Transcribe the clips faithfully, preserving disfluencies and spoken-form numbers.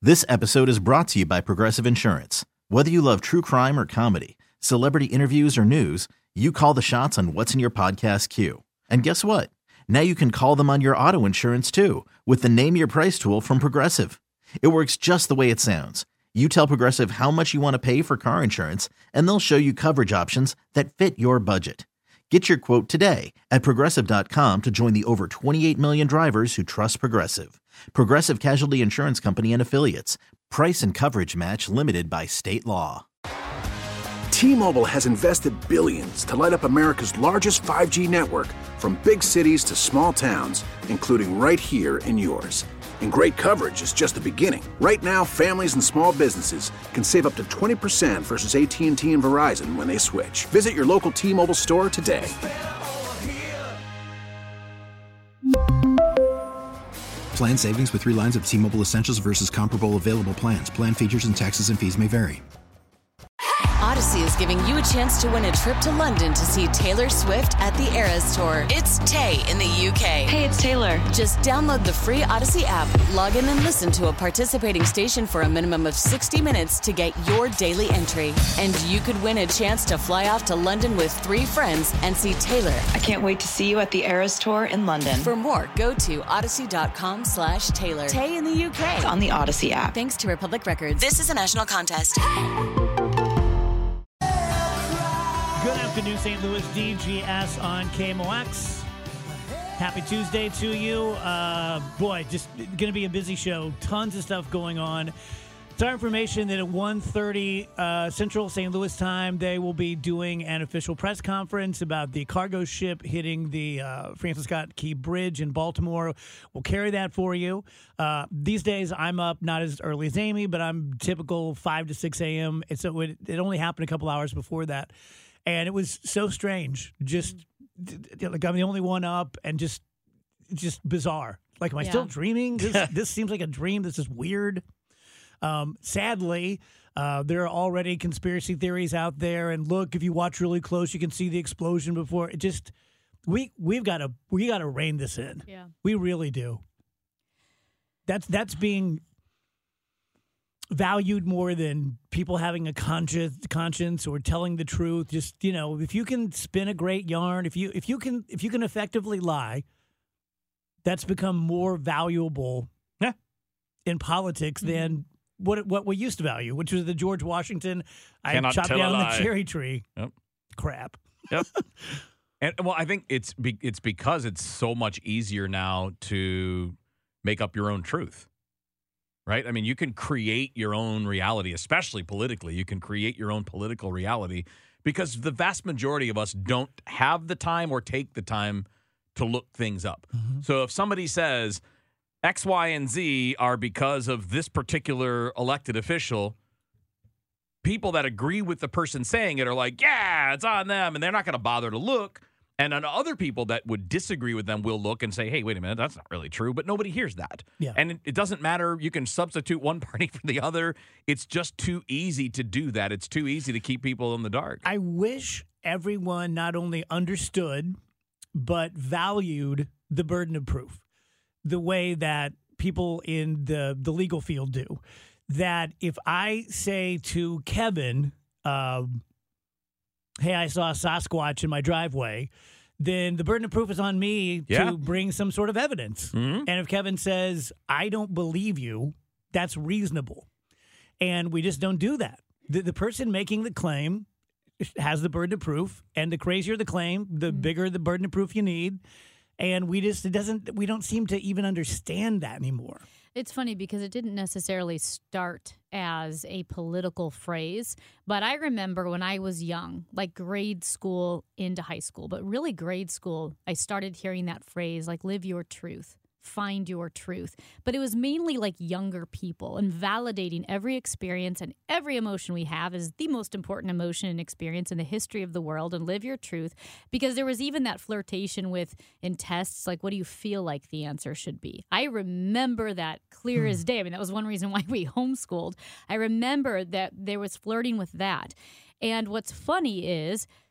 This episode is brought to you by Progressive Insurance. Whether you love true crime or comedy, celebrity interviews or news, you call the shots on what's in your podcast queue. And guess what? Now you can call them on your auto insurance too with the Name Your Price tool from Progressive. It works just the way it sounds. You tell Progressive how much you want to pay for car insurance, and they'll show you coverage options that fit your budget. Get your quote today at Progressive dot com to join the over twenty-eight million drivers who trust Progressive. Progressive Casualty Insurance Company and Affiliates. Price and coverage match limited by state law. T-Mobile has invested billions to light up America's largest five G network, from big cities to small towns, including right here in yours. And great coverage is just the beginning. Right now, families and small businesses can save up to twenty percent versus A T and T and Verizon when they switch. Visit your local T-Mobile store today. Plan savings with three lines of T-Mobile Essentials versus comparable available plans. Plan features and taxes and fees may vary. Odyssey is giving you a chance to win a trip to London to see Taylor Swift at the Eras Tour. It's Tay in the U K. Hey, it's Taylor. Just download the free Odyssey app, log in and listen to a participating station for a minimum of sixty minutes to get your daily entry. And you could win a chance to fly off to London with three friends and see Taylor. I can't wait to see you at the Eras Tour in London. For more, go to odyssey.com slash Taylor. Tay in the U K. It's on the Odyssey app. Thanks to Republic Records. This is a national contest. Good afternoon, Saint Louis. D G S on K M O X. Happy Tuesday to you. Uh, boy, just going to be a busy show. Tons of stuff going on. It's our information that at one thirty uh, Central Saint Louis time, they will be doing an official press conference about the cargo ship hitting the uh, Francis Scott Key Bridge in Baltimore. We'll carry that for you. Uh, these days, I'm up not as early as Amy, but I'm typical five to six a.m. And so it, it only happened a couple hours before that. And it was so strange. Just like I'm the only one up, and just just bizarre. Like, am I yeah. still dreaming? This this seems like a dream. This is weird. Um, sadly, uh, there are already conspiracy theories out there. And look, if you watch really close, you can see the explosion before. It just we we've got to we got to rein this in. Yeah, we really do. That's that's being valued more than people having a conscience, conscience or telling the truth. Just, you know, if you can spin a great yarn, if you if you can if you can effectively lie, that's become more valuable yeah. in politics mm-hmm. than what what we used to value, which was the George Washington I Cannot chopped tell a down the lie. cherry tree. Yep. Crap. Yep. And well, I think it's be, it's because it's so much easier now to make up your own truth. Right? I mean, you can create your own reality, especially politically. You can create your own political reality because the vast majority of us don't have the time or take the time to look things up. Mm-hmm. So if somebody says X, Y, and Z are because of this particular elected official, people that agree with the person saying it are like, yeah, it's on them, and they're not going to bother to look. And then other people that would disagree with them will look and say, hey, wait a minute, that's not really true. But nobody hears that. Yeah. And it, it doesn't matter. You can substitute one party for the other. It's just too easy to do that. It's too easy to keep people in the dark. I wish everyone not only understood, but valued the burden of proof the way that people in the, the legal field do. That if I say to Kevin, um, hey, I saw a Sasquatch in my driveway, then the burden of proof is on me yeah. to bring some sort of evidence. Mm-hmm. And if Kevin says, I don't believe you, that's reasonable. And we just don't do that. The, the person making the claim has the burden of proof, and the crazier the claim, the mm-hmm. bigger the burden of proof you need. And we just, it doesn't, we don't seem to even understand that anymore. It's funny because it didn't necessarily start as a political phrase, but I remember when I was young, like grade school into high school, but really grade school, I started hearing that phrase, like, live your truth. find your truth. But it was mainly like younger people and validating every experience and every emotion we have is the most important emotion and experience in the history of the world, and live your truth. Because there was even that flirtation with in tests, like, what do you feel like the answer should be? I remember that clear hmm. as day. I mean, that was one reason why we homeschooled. I remember that there was flirting with that. And what's funny is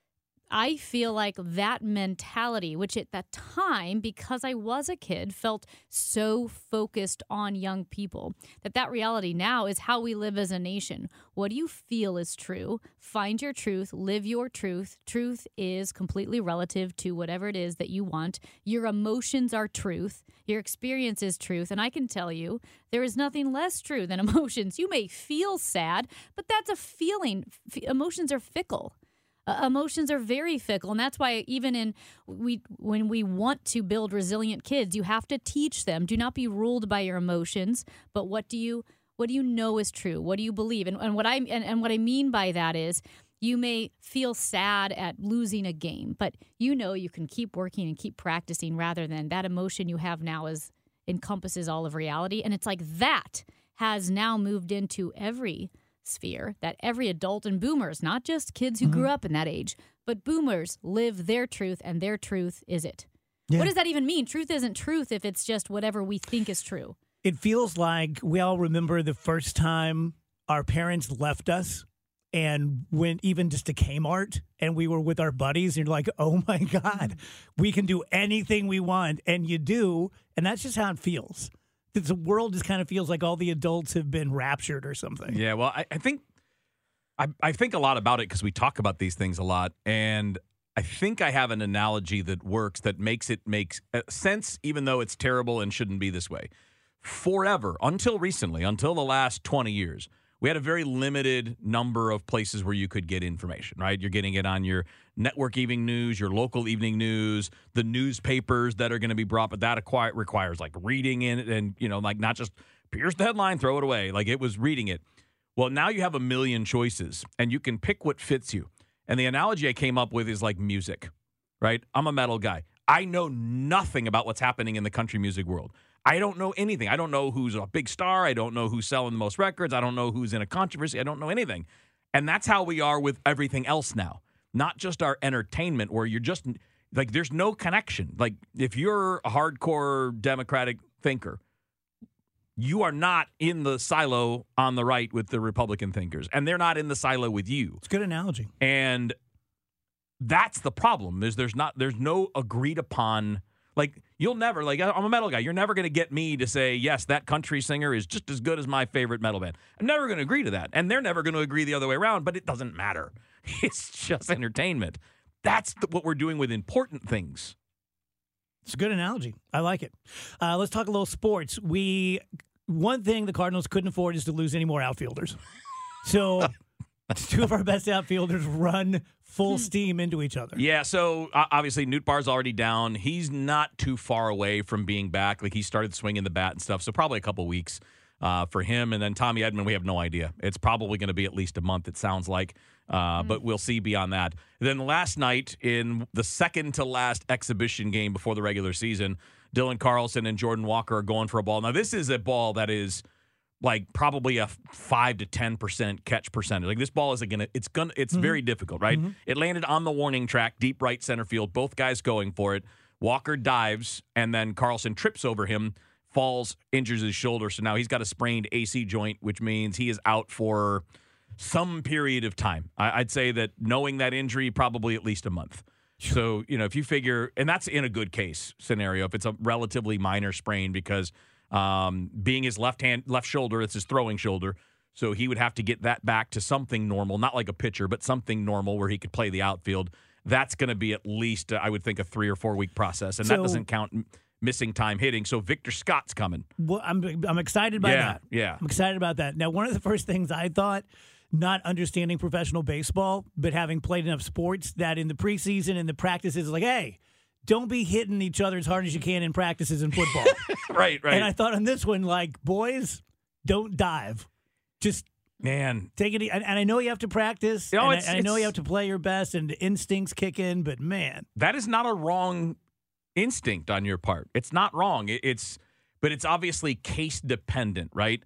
I feel like that mentality, which at that time, because I was a kid, felt so focused on young people, that that reality now is how we live as a nation. What do you feel is true? Find your truth, live your truth. Truth is completely relative to whatever it is that you want. Your emotions are truth. Your experience is truth. And I can tell you, there is nothing less true than emotions. You may feel sad, but that's a feeling. F- emotions are fickle. Uh, emotions are very fickle, and that's why even in we when we want to build resilient kids, you have to teach them. Do not be ruled by your emotions, but what do you what do you know is true? What do you believe? And, and what I and, and what I mean by that is you may feel sad at losing a game, but you know you can keep working and keep practicing rather than that emotion you have now is encompasses all of reality. And it's like that has now moved into every sphere, that every adult and boomers, not just kids who mm-hmm. grew up in that age, but boomers live their truth, and their truth is it. Yeah. What does that even mean? Truth isn't truth if it's just whatever we think is true. It feels like we all remember the first time our parents left us and went even just to Kmart and we were with our buddies, and you're like, oh my God, we can do anything we want. And you do. And that's just how it feels. The world just kind of feels like all the adults have been raptured or something. Yeah, well, I, I think I, I think a lot about it because we talk about these things a lot, and I think I have an analogy that works that makes it make sense, even though it's terrible and shouldn't be this way. Forever, until recently, until the last twenty years, we had a very limited number of places where you could get information, right? You're getting it on your network evening news, your local evening news, the newspapers that are going to be brought, but that acquire, requires like reading in it and, you know, like not just here's the headline, throw it away. Like it was reading it. Well, now you have a million choices and you can pick what fits you. And the analogy I came up with is like music, right? I'm a metal guy. I know nothing about what's happening in the country music world. I don't know anything. I don't know who's a big star. I don't know who's selling the most records. I don't know who's in a controversy. I don't know anything. And that's how we are with everything else now. Not just our entertainment where you're just, like, there's no connection. Like, if you're a hardcore Democratic thinker, you are not in the silo on the right with the Republican thinkers. And they're not in the silo with you. It's a good analogy. And that's the problem, is there's not, there's no agreed upon. Like, you'll never, like, I'm a metal guy. You're never going to get me to say, yes, that country singer is just as good as my favorite metal band. I'm never going to agree to that. And they're never going to agree the other way around, but it doesn't matter. It's just entertainment. That's the, what we're doing with important things. It's a good analogy. I like it. Uh, let's talk a little sports. We One thing the Cardinals couldn't afford is to lose any more outfielders. So two of our best outfielders run full steam into each other. Yeah, so uh, obviously Newt Barr's already down. He's not too far away from being back. Like, he started swinging the bat and stuff, so probably a couple weeks uh, for him. And then Tommy Edman, we have no idea. It's probably going to be at least a month, it sounds like, uh, mm. but we'll see beyond that. Then last night, in the second-to-last exhibition game before the regular season, Dylan Carlson and Jordan Walker are going for a ball. Now, this is a ball that is like probably a five to ten percent catch percentage. Like, this ball is gonna, it's gonna, it's mm-hmm. very difficult, right? Mm-hmm. It landed on the warning track, deep right center field. Both guys going for it. Walker dives, and then Carlson trips over him, falls, injures his shoulder. So now he's got a sprained A C joint, which means he is out for some period of time. I, I'd say that knowing that injury, probably at least a month. Sure. So, you know, if you figure, and that's in a good case scenario, if it's a relatively minor sprain, because Um, being his left hand, left shoulder, it's his throwing shoulder. So he would have to get that back to something normal, not like a pitcher, but something normal where he could play the outfield. That's going to be at least, uh, I would think, a three or four week process. And so, that doesn't count m- missing time hitting. So Victor Scott's coming. Well, I'm, I'm excited by yeah, that. Yeah. I'm excited about that. Now, one of the first things I thought, not understanding professional baseball, but having played enough sports, that in the preseason and the practices, like, hey, don't be hitting each other as hard as you can in practices in football. right, right. And I thought on this one, like, boys, don't dive. Just man, take it. And, and I know you have to practice. You know, and it's, I, and I know it's, you have to play your best, and the instincts kick in. But man, that is not a wrong instinct on your part. It's not wrong. It, it's, but it's obviously case dependent, right?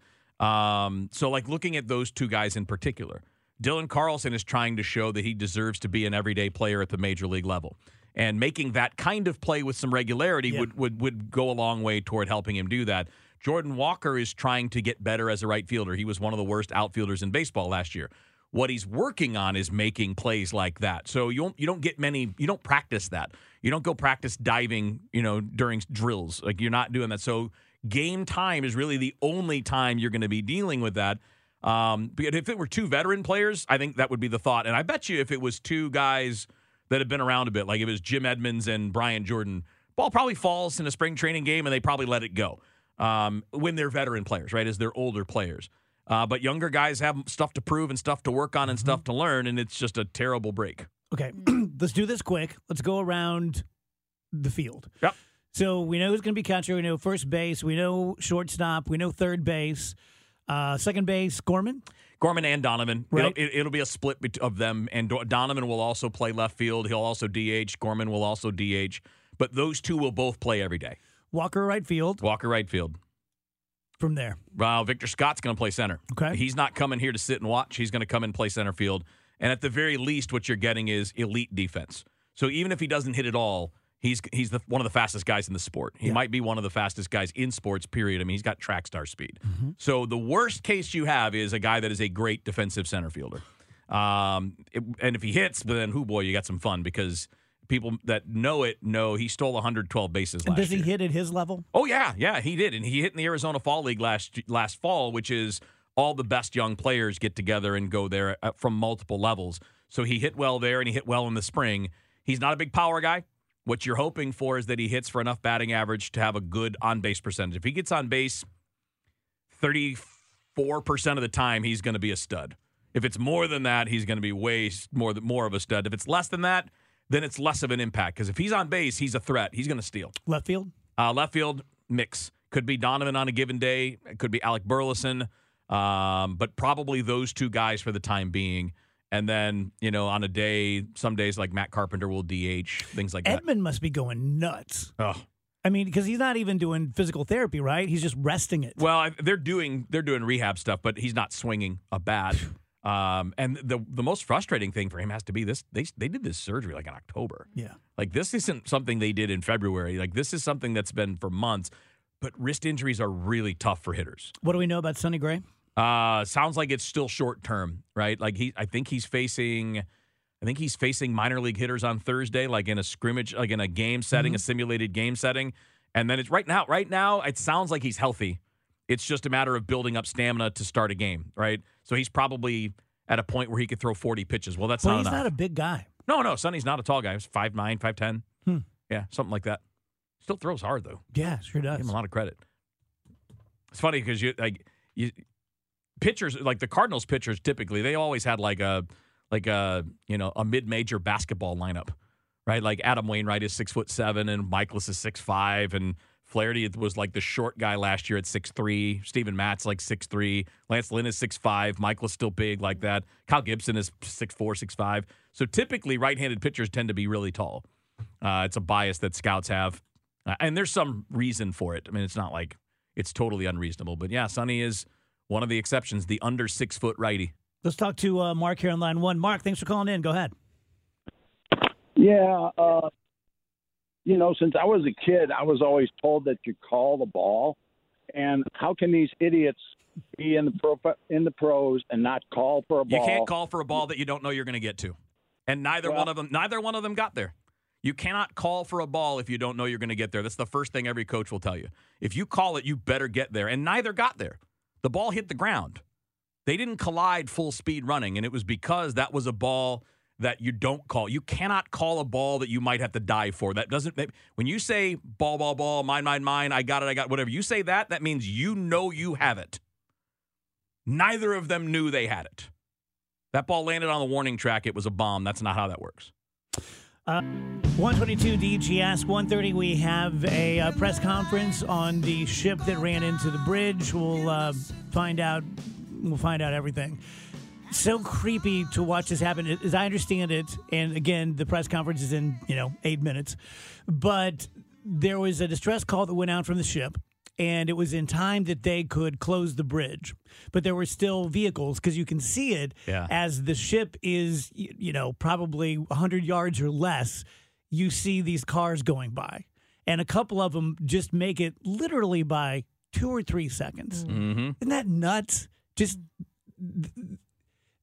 Um, so, like, looking at those two guys in particular, Dylan Carlson is trying to show that he deserves to be an everyday player at the major league level. And making that kind of play with some regularity yeah. would, would would go a long way toward helping him do that. Jordan Walker is trying to get better as a right fielder. He was one of the worst outfielders in baseball last year. What he's working on is making plays like that. So you don't you don't get many. You don't practice that. You don't go practice diving, you know, during drills. Like you're not doing that. So game time is really the only time you're going to be dealing with that. Um, but if it were two veteran players, I think that would be the thought. And I bet you if it was two guys that have been around a bit, like if it was Jim Edmonds and Brian Jordan, ball probably falls in a spring training game and they probably let it go um, when they're veteran players, right, as they're older players. Uh, but younger guys have stuff to prove and stuff to work on and mm-hmm. stuff to learn, and it's just a terrible break. Okay, let's do this quick. Let's go around the field. Yep. So we know who's going to be catcher. We know first base. We know shortstop. We know third base. Uh, second base, Gorman? Gorman and Donovan. Right. It'll, it, it'll be a split of them, and Do- Donovan will also play left field. He'll also D H. Gorman will also D H. But those two will both play every day. Walker right field. Walker right field. From there. Well, Victor Scott's going to play center. Okay. He's not coming here to sit and watch. He's going to come and play center field. And at the very least, what you're getting is elite defense. So even if he doesn't hit it all, he's he's the, one of the fastest guys in the sport. He yeah. might be one of the fastest guys in sports, period. I mean, he's got track star speed. Mm-hmm. So the worst case you have is a guy that is a great defensive center fielder. Um, it, and if he hits, then, whoo boy, you got some fun because people that know it know he stole one hundred twelve bases and last does he year. hit at his level? Oh, yeah. Yeah, he did. And he hit in the Arizona Fall League last last fall, which is all the best young players get together and go there from multiple levels. So he hit well there, and he hit well in the spring. He's not a big power guy. What you're hoping for is that he hits for enough batting average to have a good on-base percentage. If he gets on base thirty-four percent of the time, he's going to be a stud. If it's more than that, he's going to be way more, more of a stud. If it's less than that, then it's less of an impact. Because if he's on base, he's a threat. He's going to steal. Left field? Uh, left field, mix. Could be Donovan on a given day. It could be Alec Burleson. Um, but probably those two guys for the time being. And then, you know, on a day, some days like Matt Carpenter will D H, things like that. Edmund must be going nuts. Oh. I mean, because he's not even doing physical therapy, right? He's just resting it. Well, they're doing they're doing rehab stuff, but he's not swinging a bat. Um, and the the most frustrating thing for him has to be this: they they did this surgery like in October. Yeah, like this isn't something they did in February. Like this is something that's been for months. But wrist injuries are really tough for hitters. What do we know about Sonny Gray? Uh, sounds like it's still short term, right? Like he, I think he's facing, I think he's facing minor league hitters on Thursday, like in a scrimmage, like in a game setting, mm-hmm. a simulated game setting. And then it's right now, right now, it sounds like he's healthy. It's just a matter of building up stamina to start a game, right? So he's probably at a point where he could throw forty pitches. Well, that's well, not he's enough. not a big guy. No, no, Sonny's not a tall guy. He's five nine, five ten. Hmm. Yeah, something like that. Still throws hard though. Yeah, sure does. Give him a lot of credit. It's funny because you like you. Pitchers, like the Cardinals pitchers, typically, they always had like a like a you know a mid-major basketball lineup, right? Like Adam Wainwright is six foot seven, and Michaelis is six five, and Flaherty was like the short guy last year at six three. Steven Matt's like six three. Lance Lynn is six five. Michaelis still big like that. Kyle Gibson is six four, six five. So typically, right-handed pitchers tend to be really tall. Uh, it's a bias that scouts have, uh, and there's some reason for it. I mean, it's not like it's totally unreasonable, but yeah, Sonny is one of the exceptions, the under six-foot righty. Let's talk to uh, Mark here on line one. Mark, thanks for calling in. Go ahead. Yeah, uh, you know, since I was a kid, I was always told that you call the ball. And how can these idiots be in the pro in the pros and not call for a ball? You can't call for a ball that you don't know you're going to get to, and neither well, one of them, neither one of them got there. You cannot call for a ball if you don't know you're going to get there. That's the first thing every coach will tell you. If you call it, you better get there, and neither got there. The ball hit the ground. They didn't collide full speed running, and it was because that was a ball that you don't call. You cannot call a ball that you might have to dive for. That doesn't – when you say ball, ball, ball, mine, mine, mine, I got it, I got it, whatever, you say that, that means you know you have it. Neither of them knew they had it. That ball landed on the warning track. It was a bomb. That's not how that works. Uh, one twenty-two D G S, one thirty, we have a uh, press conference on the ship that ran into the bridge. We'll uh, find out we'll find out everything. So creepy to watch this happen. As I understand it, and again, the press conference is in, you know, eight minutes, but there was a distress call that went out from the ship, and it was in time that they could close the bridge. But there were still vehicles, because you can see it yeah. as the ship is, you know, probably one hundred yards or less, you see these cars going by. And a couple of them just make it literally by two or three seconds. Mm-hmm. Isn't that nuts? Just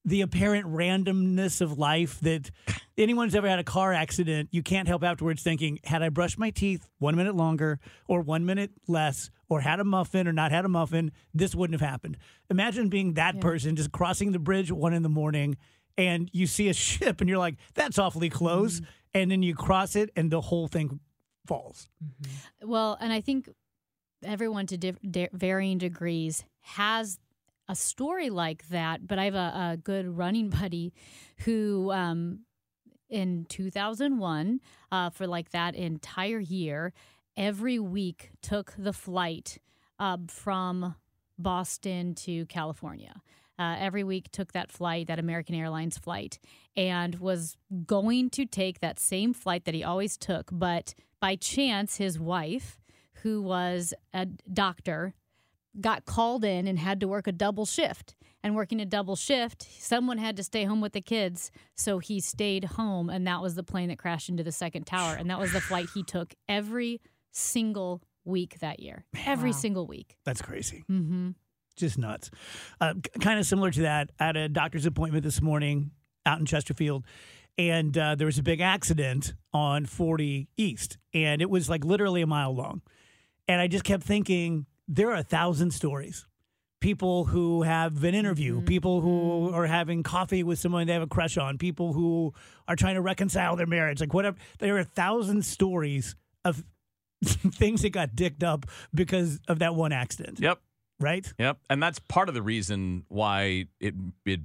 the apparent randomness of life that anyone who's ever had a car accident, you can't help afterwards thinking, had I brushed my teeth one minute longer or one minute less or had a muffin or not had a muffin, this wouldn't have happened. Imagine being that yeah. person just crossing the bridge at one in the morning and you see a ship and you're like, that's awfully close. Mm-hmm. And then you cross it and the whole thing falls. Mm-hmm. Well, and I think everyone to diff- de- varying degrees has a story like that, but I have a, a good running buddy who um, in two thousand one, uh, for like that entire year, every week took the flight uh, from Boston to California. Uh, every week took that flight, that American Airlines flight, and was going to take that same flight that he always took. But by chance, his wife, who was a doctor, got called in and had to work a double shift. And working a double shift, someone had to stay home with the kids, so he stayed home, and that was the plane that crashed into the second tower. And that was the flight he took every single week that year. Every wow. single week. That's crazy. Mm-hmm. Just nuts. Uh, kind of similar to that, I had a doctor's appointment this morning out in Chesterfield, and uh, there was a big accident on forty East, and it was like literally a mile long. And I just kept thinking, there are a thousand stories. People who have an interview, mm-hmm. people who are having coffee with someone they have a crush on, people who are trying to reconcile their marriage, like whatever. There are a thousand stories of things that got dicked up because of that one accident. Yep. Right? Yep. And that's part of the reason why it it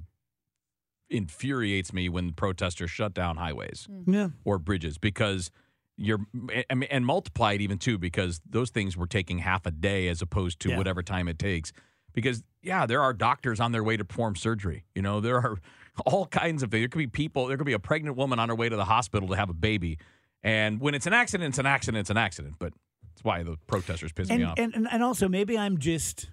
infuriates me when protesters shut down highways yeah. or bridges, because you're and, and multiply it even too, because those things were taking half a day as opposed to yeah. whatever time it takes. Because, yeah, there are doctors on their way to perform surgery. You know, there are all kinds of things. There could be people, there could be a pregnant woman on her way to the hospital to have a baby. And when it's an accident, it's an accident, it's an accident. But that's why the protesters piss and, me off. And, and, and also, maybe I'm just,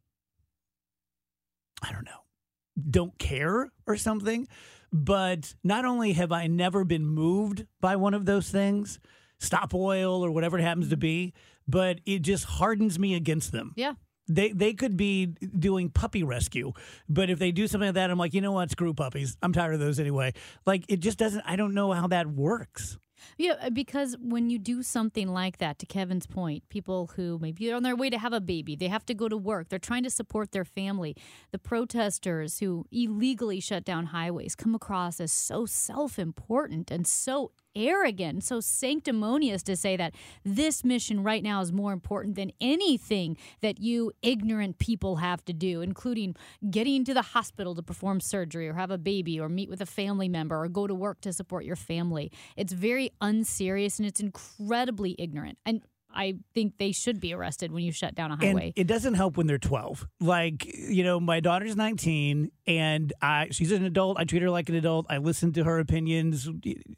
I don't know, don't care or something. But not only have I never been moved by one of those things, stop oil or whatever it happens to be, but it just hardens me against them. Yeah. They they could be doing puppy rescue, but if they do something like that, I'm like, you know what, screw puppies. I'm tired of those anyway. Like, it just doesn't, I don't know how that works. Yeah, because when you do something like that, to Kevin's point, people who maybe are on their way to have a baby, they have to go to work, they're trying to support their family. The protesters who illegally shut down highways come across as so self-important and so arrogant, so sanctimonious to say that this mission right now is more important than anything that you ignorant people have to do, including getting to the hospital to perform surgery or have a baby or meet with a family member or go to work to support your family. It's very unserious and it's incredibly ignorant. And I think they should be arrested when you shut down a highway. And it doesn't help when they're twelve. Like, you know, my daughter's nineteen and I she's an adult. I treat her like an adult. I listen to her opinions.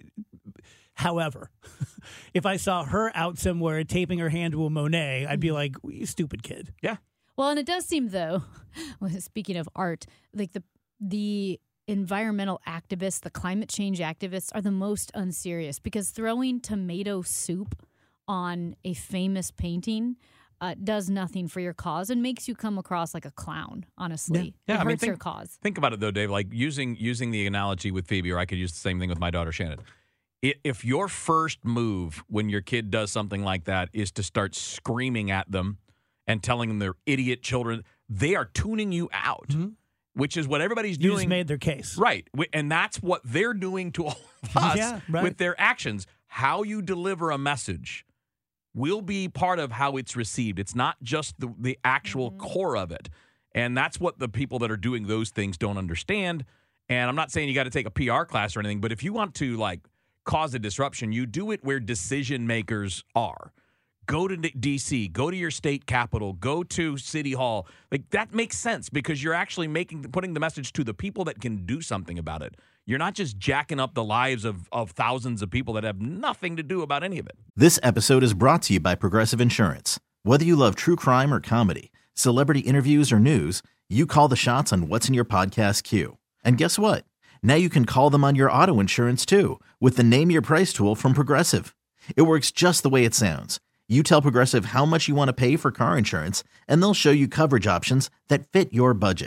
However, if I saw her out somewhere taping her hand to a Monet, I'd be like, you stupid kid. Yeah. Well, and it does seem, though, speaking of art, like the the environmental activists, the climate change activists are the most unserious, because throwing tomato soup on a famous painting uh, does nothing for your cause and makes you come across like a clown, honestly. Yeah, it I mean, hurts think, your cause. Think about it, though, Dave, like using using the analogy with Phoebe, or I could use the same thing with my daughter, Shannon. If your first move when your kid does something like that is to start screaming at them and telling them they're idiot children, they are tuning you out, mm-hmm. which is what everybody's you doing. You just made their case. Right. And that's what they're doing to all of us yeah, right. with their actions. How you deliver a message will be part of how it's received. It's not just the, the actual mm-hmm. core of it. And that's what the people that are doing those things don't understand. And I'm not saying you got to take a P R class or anything, but if you want to, like, cause a disruption, you do it where decision makers are. Go to D C, go to your state capital, go to City Hall. Like, that makes sense because you're actually making putting the message to the people that can do something about it. You're not just jacking up the lives of, of thousands of people that have nothing to do about any of it. This episode is brought to you by Progressive Insurance. Whether you love true crime or comedy, celebrity interviews or news, you call the shots on what's in your podcast queue. And guess what? Now you can call them on your auto insurance, too, with the Name Your Price tool from Progressive. It works just the way it sounds. You tell Progressive how much you want to pay for car insurance, and they'll show you coverage options that fit your budget.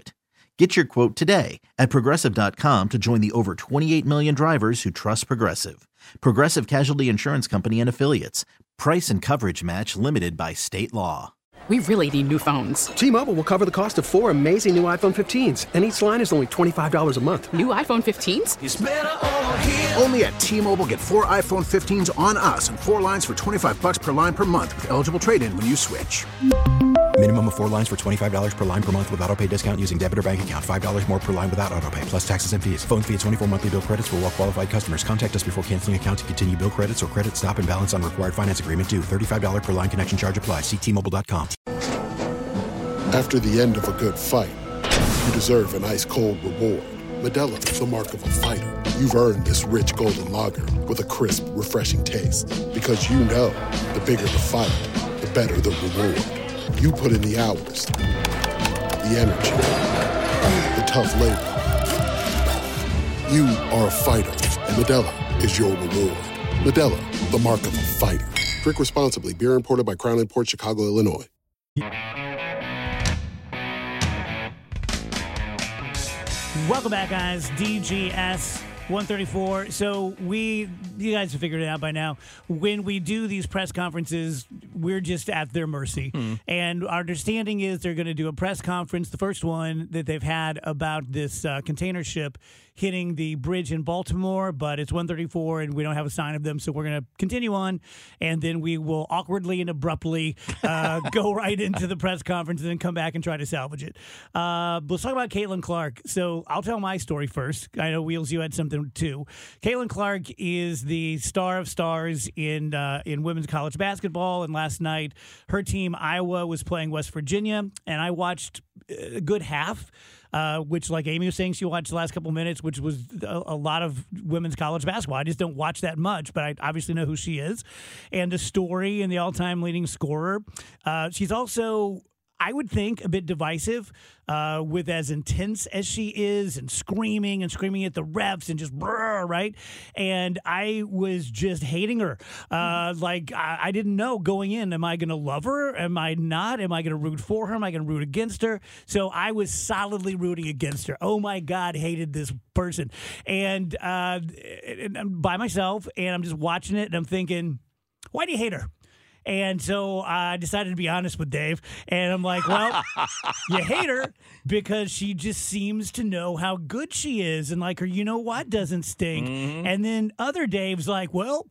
Get your quote today at Progressive dot com to join the over twenty-eight million drivers who trust Progressive. Progressive Casualty Insurance Company and Affiliates. Price and coverage match limited by state law. We really need new phones. T-Mobile will cover the cost of four amazing new iPhone fifteens, and each line is only twenty-five dollars a month. New iPhone fifteens? It's better over here. Only at T-Mobile, get four iPhone fifteens on us and four lines for twenty-five bucks per line per month with eligible trade-in when you switch. Minimum of four lines for twenty-five dollars per line per month with autopay discount using debit or bank account. five dollars more per line without autopay, plus taxes and fees. Phone fee at twenty-four monthly bill credits for well-qualified customers. Contact us before canceling account to continue bill credits or credit stop and balance on required finance agreement due. thirty-five dollars per line connection charge applies. See T Mobile dot com. After the end of a good fight, you deserve an ice-cold reward. Modelo is the mark of a fighter. You've earned this rich golden lager with a crisp, refreshing taste. Because you know, the bigger the fight, the better the reward. You put in the hours, the energy, the tough labor. You are a fighter, and Modelo is your reward. Modelo, the mark of a fighter. Drink responsibly. Beer imported by Crown Imports, Chicago, Illinois. Welcome back, guys. D G S one thirty-four. So we, you guys have figured it out by now. When we do these press conferences, we're just at their mercy. Hmm. And our understanding is they're going to do a press conference, the first one that they've had about this uh, container ship hitting the bridge in Baltimore, but it's one thirty-four and we don't have a sign of them, so we're going to continue on, and then we will awkwardly and abruptly uh, go right into the press conference and then come back and try to salvage it. Uh, let's talk about Caitlin Clark. So I'll tell my story first. I know, Wheels, you had something too. Caitlin Clark is the star of stars in uh, in women's college basketball, and last night her team, Iowa, was playing West Virginia, and I watched a good half. Uh, which, like Amy was saying, she watched the last couple minutes, which was a, a lot of women's college basketball. I just don't watch that much, but I obviously know who she is. And the story and the all-time leading scorer. Uh, she's also, I would think, a bit divisive uh, with as intense as she is and screaming and screaming at the refs and just brr, right? And I was just hating her. Uh, like, I, I didn't know going in, am I going to love her? Am I not? Am I going to root for her? Am I going to root against her? So I was solidly rooting against her. Oh, my God, hated this person. And, uh, and I'm by myself, and I'm just watching it, and I'm thinking, why do you hate her? And so I decided to be honest with Dave. And I'm like, well, you hate her because she just seems to know how good she is. And like her, you know what, doesn't stink. Mm-hmm. And then other Dave's like, well,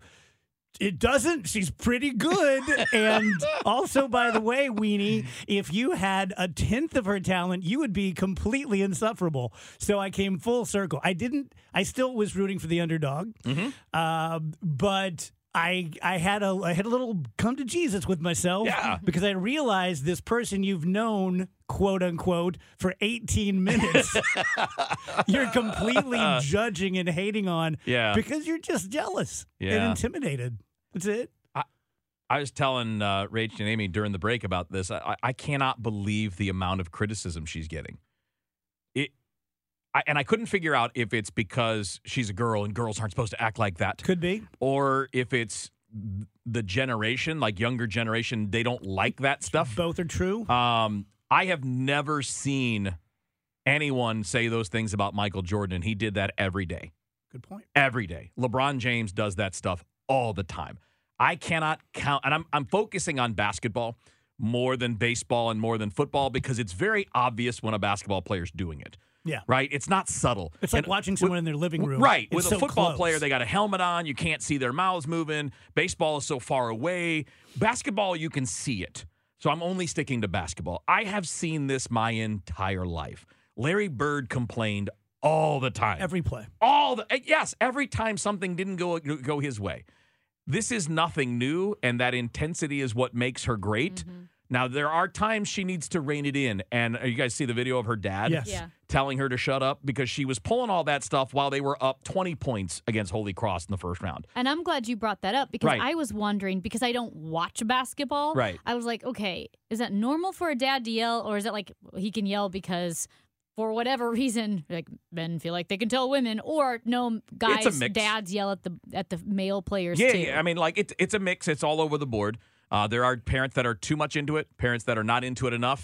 it doesn't. She's pretty good. And also, by the way, Weenie, if you had a tenth of her talent, you would be completely insufferable. So I came full circle. I didn't, I still was rooting for the underdog. Mm-hmm. Uh, but... I I had a I had a little come to Jesus with myself yeah. because I realized this person you've known, quote unquote, for eighteen minutes, you're completely judging and hating on yeah. because you're just jealous yeah. and intimidated. That's it. I, I was telling uh, Rach and Amy during the break about this. I, I cannot believe the amount of criticism she's getting. It. I, and I couldn't figure out if it's because she's a girl and girls aren't supposed to act like that. Could be. Or if it's the generation, like younger generation, they don't like that stuff. Both are true. Um, I have never seen anyone say those things about Michael Jordan, and he did that every day. Good point. Every day. LeBron James does that stuff all the time. I cannot count, and I'm I'm focusing on basketball more than baseball and more than football because it's very obvious when a basketball player's doing it. Yeah. Right? It's not subtle. It's like and watching someone with, in their living room. Right. It's with so a football close. player, they got a helmet on. You can't see their mouths moving. Baseball is so far away. Basketball, you can see it. So I'm only sticking to basketball. I have seen this my entire life. Larry Bird complained all the time. Every play. All the Yes, every time something didn't go go his way. This is nothing new, and that intensity is what makes her great. Mm-hmm. Now, there are times she needs to rein it in. And you guys see the video of her dad yes. yeah. telling her to shut up because she was pulling all that stuff while they were up twenty points against Holy Cross in the first round. And I'm glad you brought that up because right. I was wondering, because I don't watch basketball. Right. I was like, okay, is that normal for a dad to yell, or is it like he can yell because for whatever reason, like men feel like they can tell women, or no, guys, dads yell at the at the male players yeah, too? Yeah, I mean, like it's it's a mix. It's all over the board. Uh, there are parents that are too much into it, parents that are not into it enough.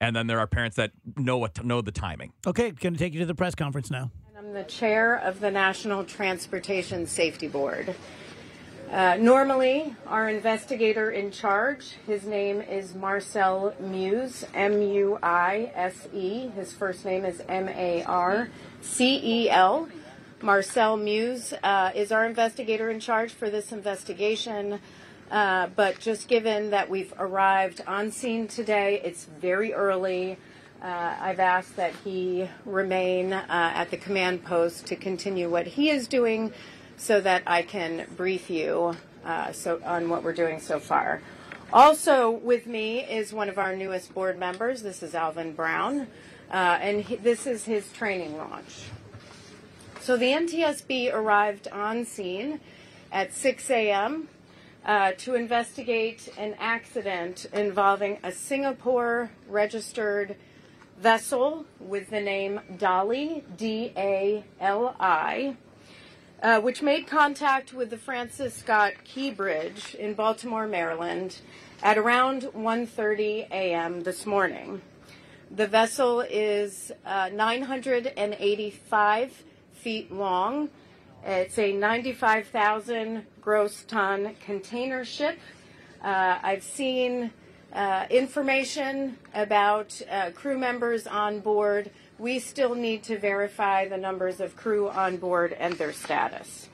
and then there are parents that know what to know the timing. Okay, going to take you to the press conference now. I'm the chair of the National Transportation Safety Board. Uh, normally, our investigator in charge, his name is Marcel Muise, M U I S E. His first name is M A R C E L. Marcel Muise uh, is our investigator in charge for this investigation. Uh, but just given that we've arrived on scene today, it's very early. Uh, I've asked that he remain uh, at the command post to continue what he is doing so that I can brief you uh, so on what we're doing so far. Also with me is one of our newest board members. This is Alvin Brown, uh, and he, this is his training launch. So the N T S B arrived on scene at six a.m. Uh, to investigate an accident involving a Singapore-registered vessel with the name Dali, D A L I, uh, which made contact with the Francis Scott Key Bridge in Baltimore, Maryland, at around one thirty a.m. this morning. The vessel is uh, nine hundred eighty-five feet long. It's a ninety-five thousand gross ton container ship. Uh, I've seen uh, information about uh, crew members on board. We still need to verify the numbers of crew on board and their status.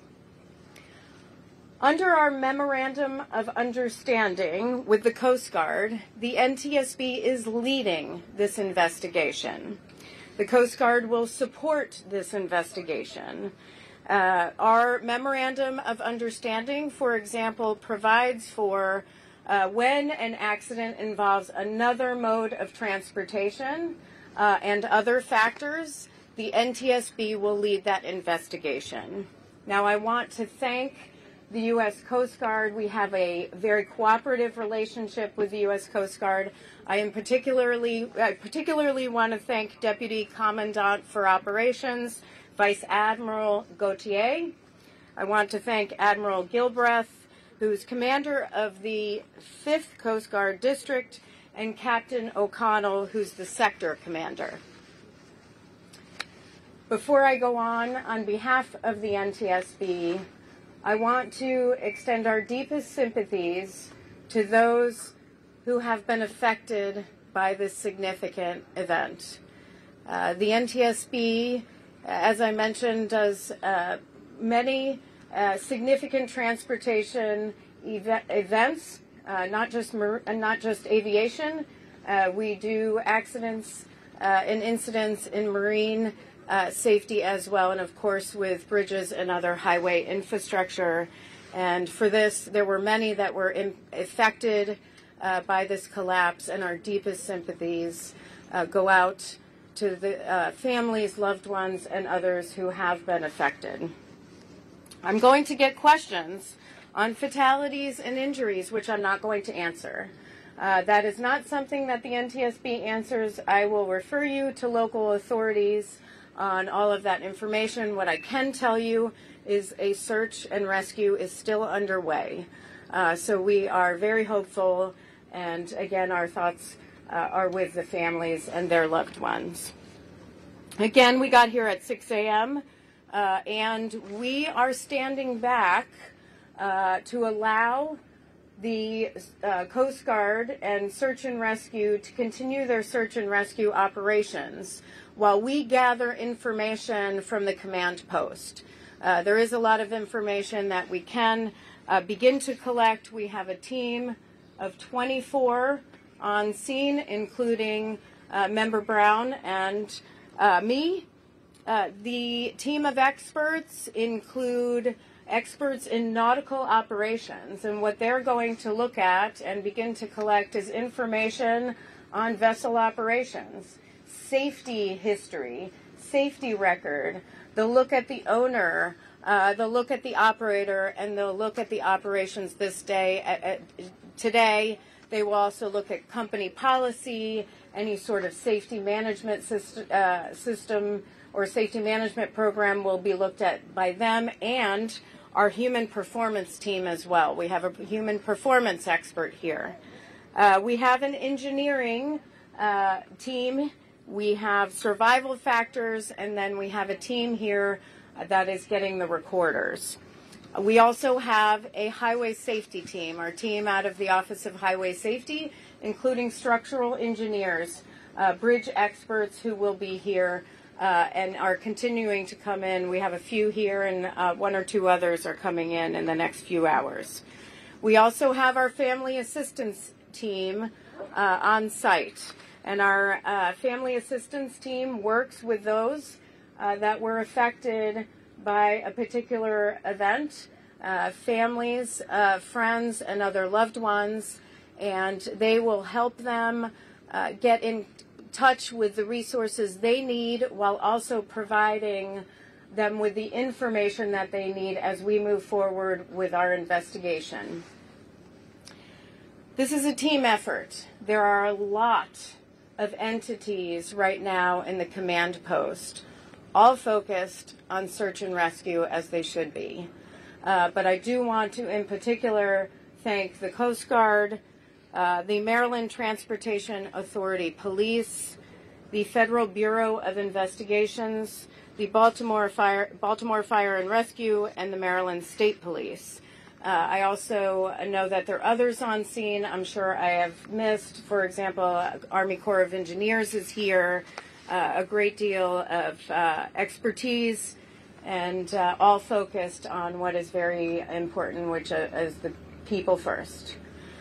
Under our Memorandum of Understanding with the Coast Guard, the N T S B is leading this investigation. The Coast Guard will support this investigation. Uh, our Memorandum of Understanding, for example, provides for uh, when an accident involves another mode of transportation uh, and other factors, the N T S B will lead that investigation. Now, I want to thank the U S Coast Guard. We have a very cooperative relationship with the U S Coast Guard. I am particularly, I particularly want to thank Deputy Commandant for Operations, Vice Admiral Gautier. I want to thank Admiral Gilbreth, who's commander of the fifth Coast Guard District, and Captain O'Connell, who's the sector commander. Before I go on, on behalf of the N T S B, I want to extend our deepest sympathies to those who have been affected by this significant event. Uh, the N T S B, as I mentioned, does uh, many uh, significant transportation ev- events, uh, not just mar- not just aviation. Uh, we do accidents uh, and incidents in marine uh, safety as well, and of course with bridges and other highway infrastructure. And for this, there were many that were in- affected uh, by this collapse, and our deepest sympathies uh, go out to the uh, families, loved ones, and others who have been affected. I'm going to get questions on fatalities and injuries, which I'm not going to answer. Uh, that is not something that the N T S B answers. I will refer you to local authorities on all of that information. What I can tell you is a search and rescue is still underway. Uh, so we are very hopeful, and again, our thoughts Uh, are with the families and their loved ones. Again, we got here at six a.m. Uh, and we are standing back uh, to allow the uh, Coast Guard and Search and Rescue to continue their search and rescue operations while we gather information from the command post. Uh, there is a lot of information that we can uh, begin to collect. We have a team of twenty-four on scene, including uh, Member Brown and uh, me. Uh, the team of experts include experts in nautical operations, and what they're going to look at and begin to collect is information on vessel operations, safety history, safety record. They'll look at the owner, uh, they'll look at the operator, and they'll look at the operations this day, at, at, today. They will also look at company policy, any sort of safety management system, uh, system or safety management program will be looked at by them, and our human performance team as well. We have a human performance expert here. Uh, we have an engineering uh, team. We have survival factors, and then we have a team here that is getting the recorders. We also have a highway safety team, our team out of the Office of Highway Safety, including structural engineers, uh, bridge experts who will be here uh, and are continuing to come in. We have a few here, and uh, one or two others are coming in in the next few hours. We also have our family assistance team uh, on site, and our uh, family assistance team works with those uh, that were affected by a particular event, uh, families, uh, friends, and other loved ones, and they will help them uh, get in touch with the resources they need while also providing them with the information that they need as we move forward with our investigation. This is a team effort. There are a lot of entities right now in the command post, all focused on search and rescue, as they should be. Uh, but I do want to, in particular, thank the Coast Guard, uh, the Maryland Transportation Authority Police, the Federal Bureau of Investigations, the Baltimore Fire, Baltimore Fire and Rescue, and the Maryland State Police. Uh, I also know that there are others on scene I'm sure I have missed. For example, Army Corps of Engineers is here. Uh, a great deal of uh, expertise, and uh, all focused on what is very important, which uh, is the people first.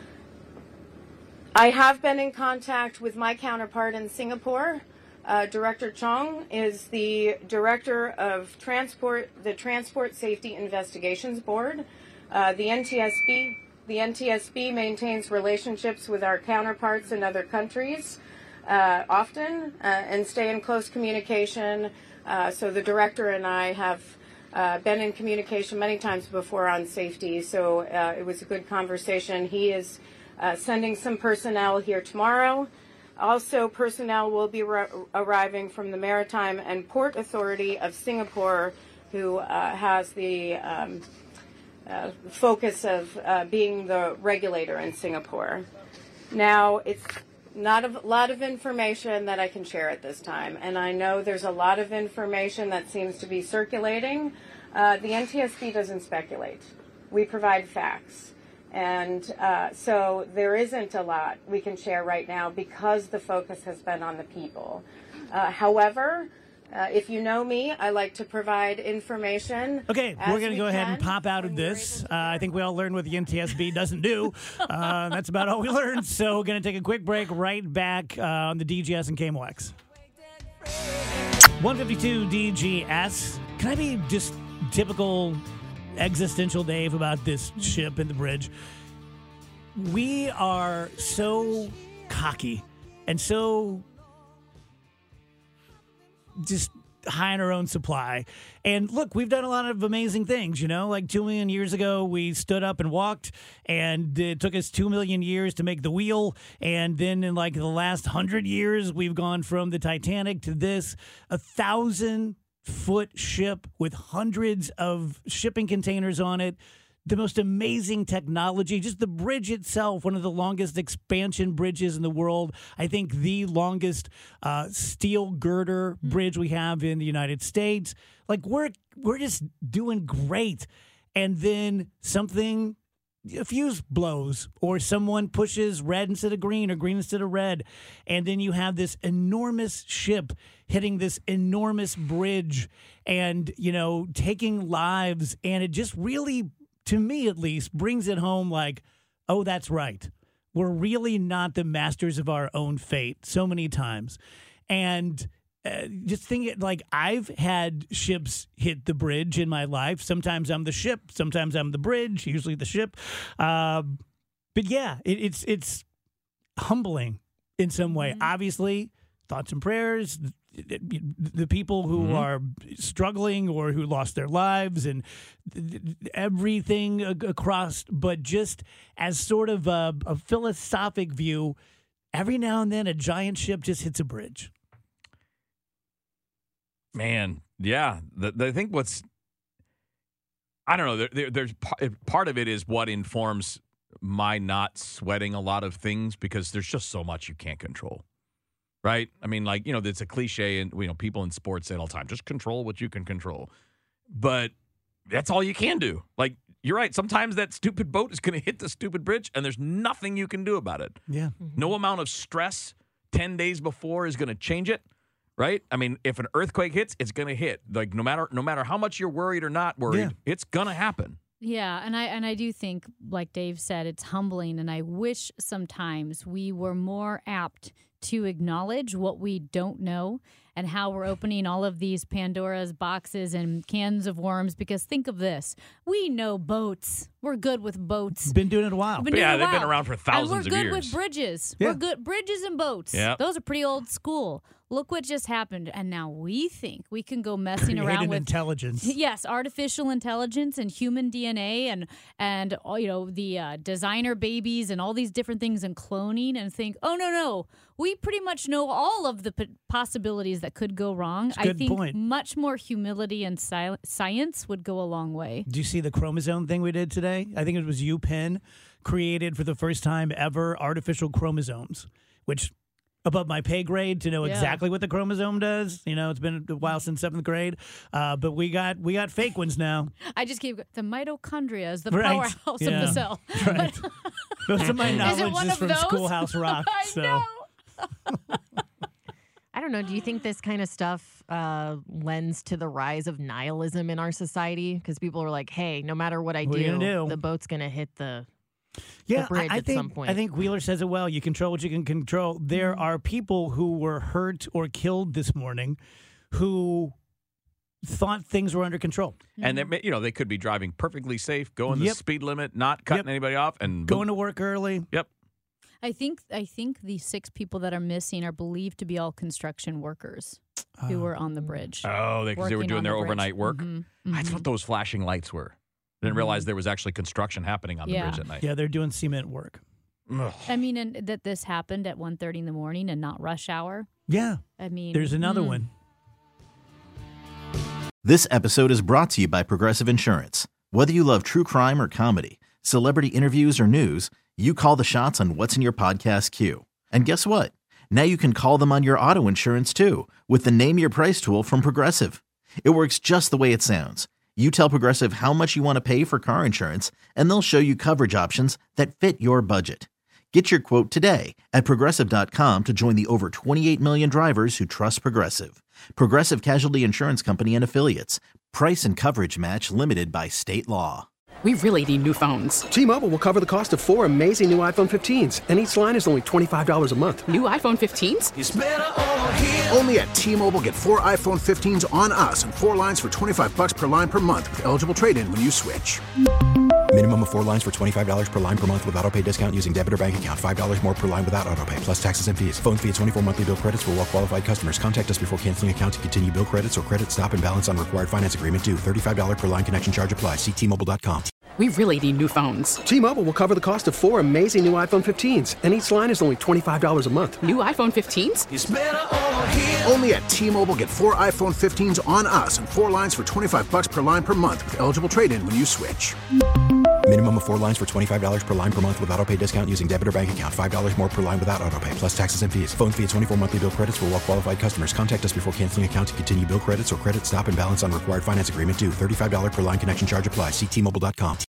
I have been in contact with my counterpart in Singapore. Uh, Director Chong is the director of transport, the Transport Safety Investigations Board. Uh, the N T S B, the N T S B maintains relationships with our counterparts in other countries. Uh, often uh, and stay in close communication. Uh, so the director and I have uh, been in communication many times before on safety, so uh, it was a good conversation. He is uh, sending some personnel here tomorrow. Also, personnel will be ra- arriving from the Maritime and Port Authority of Singapore, who uh, has the um, uh, focus of uh, being the regulator in Singapore. Now, it's not a lot of information that I can share at this time, and I know there's a lot of information that seems to be circulating. Uh, the N T S B doesn't speculate. We provide facts, and uh, so there isn't a lot we can share right now because the focus has been on the people. Uh, however, uh, if you know me, I like to provide information. Okay, we're going to go ahead can. and pop out of this. Uh, I think we all learned what the N T S B doesn't do. Uh, that's about all we learned. So we're going to take a quick break. Right back uh, on the D G S and K M O X. one fifty-two D G S. Can I be just typical existential Dave about this ship and the bridge? We are so cocky and so just high in our own supply. And look, we've done a lot of amazing things, you know, like two million years ago, we stood up and walked, and it took us two million years to make the wheel. And then in like the last hundred years, we've gone from the Titanic to this, a thousand foot ship with hundreds of shipping containers on it. The most amazing technology, just the bridge itself, one of the longest expansion bridges in the world. I think the longest uh, steel girder bridge we have in the United States. Like we're we're just doing great. And then something, a fuse blows, or someone pushes red instead of green or green instead of red. And then you have this enormous ship hitting this enormous bridge and, you know, taking lives. And it just really, to me at least, brings it home like, oh, that's right. We're really not the masters of our own fate so many times. And uh, just think it like I've had ships hit the bridge in my life. Sometimes I'm the ship. Sometimes I'm the bridge, usually the ship. Uh, but yeah, it, it's it's humbling in some way. Mm-hmm. Obviously, thoughts and prayers. The people who mm-hmm. are struggling or who lost their lives and everything across, but just as sort of a, a philosophic view, every now and then a giant ship just hits a bridge. Man, yeah. The, the, I think what's, I don't know, there, there, there's part of it is what informs my not sweating a lot of things because there's just so much you can't control. right? I mean, like, you know, it's a cliche, and, you know, people in sports say it all the time, just control what you can control. But that's all you can do. Like, you're right. Sometimes that stupid boat is going to hit the stupid bridge, and there's nothing you can do about it. Yeah. Mm-hmm. No amount of stress ten days before is going to change it, right? I mean, if an earthquake hits, it's going to hit. Like, no matter no matter how much you're worried or not worried, Yeah. it's going to happen. Yeah, and I and I do think, like Dave said, it's humbling, and I wish sometimes we were more apt to acknowledge what we don't know and how we're opening all of these Pandora's boxes and cans of worms. Because think of this. We know boats. We're good with boats. Been doing it a while. Been yeah, doing it a they've been while. around for thousands and we're of good years. with bridges. Yeah. We're good. Bridges and boats. Yep. Those are pretty old school. Look what just happened. And now we think we can go messing Created around with intelligence. Yes, artificial intelligence and human D N A and and oh, you know the uh, designer babies and all these different things and cloning and think, oh no no, we pretty much know all of the p- possibilities that could go wrong. That's a good I think point. much more humility and sci- science would go a long way. Do you see the chromosome thing we did today? I think it was UPenn created for the first time ever artificial chromosomes, which above my pay grade to know Yeah. exactly what the chromosome does. You know, it's been a while since seventh grade, uh, but we got we got fake ones now. I just keep the mitochondria is the Right. powerhouse Yeah. of the cell. Right. Those are my Is it knowledge one just of from those? Schoolhouse Rock. I so. know. I don't know. Do you think this kind of stuff uh, lends to the rise of nihilism in our society? Because people are like, hey, no matter what I What are you do, gonna do? the boat's going to hit the, Yeah, the bridge I, I at think, some point. I think Wheeler says it well. You control what you can control. There are people who were hurt or killed this morning who thought things were under control. And they, you know, they could be driving perfectly safe, going the Yep. speed limit, not cutting Yep. anybody off, and Going to work early. Yep. I think I think the six people that are missing are believed to be all construction workers who were on the bridge. Oh, because they, were working doing on their the bridge. overnight work. Mhm, That's mhm. what those flashing lights were. I didn't realize there was actually construction happening on the Yeah. bridge at night. Yeah, they're doing cement work. Ugh. I mean, and that this happened at one thirty in the morning and not rush hour. Yeah. I mean, There's another mm. one. This episode is brought to you by Progressive Insurance. Whether you love true crime or comedy, celebrity interviews or news, you call the shots on what's in your podcast queue. And guess what? Now you can call them on your auto insurance too with the Name Your Price tool from Progressive. It works just the way it sounds. You tell Progressive how much you want to pay for car insurance, and they'll show you coverage options that fit your budget. Get your quote today at Progressive dot com to join the over twenty-eight million drivers who trust Progressive. Progressive Casualty Insurance Company and Affiliates. Price and coverage match limited by state law. We really need new phones. T-Mobile will cover the cost of four amazing new iPhone fifteens, and each line is only twenty-five dollars a month. New iPhone fifteens? It's better over here. Only at T-Mobile, get four iPhone fifteens on us and four lines for twenty-five bucks per line per month with eligible trade-in when you switch. Minimum of four lines for twenty-five dollars per line per month with autopay discount using debit or bank account. five dollars more per line without autopay, plus taxes and fees. Phone fee at twenty-four monthly bill credits for well qualified customers. Contact us before canceling account to continue bill credits or credit stop and balance on required finance agreement due. thirty-five dollars per line connection charge applies. See T Mobile dot com. We really need new phones. T-Mobile will cover the cost of four amazing new iPhone fifteens, and each line is only twenty-five dollars a month. New iPhone fifteens? It's better over here. Only at T-Mobile, get four iPhone fifteens on us and four lines for twenty-five bucks per line per month with eligible trade-in when you switch. Minimum of four lines for twenty-five dollars per line per month with autopay discount using debit or bank account. five dollars more per line without autopay, plus taxes and fees. Phone fee at twenty-four monthly bill credits for well qualified customers. Contact us before canceling account to continue bill credits or credit stop and balance on required finance agreement due. thirty-five dollars per line connection charge applies. See T Mobile dot com.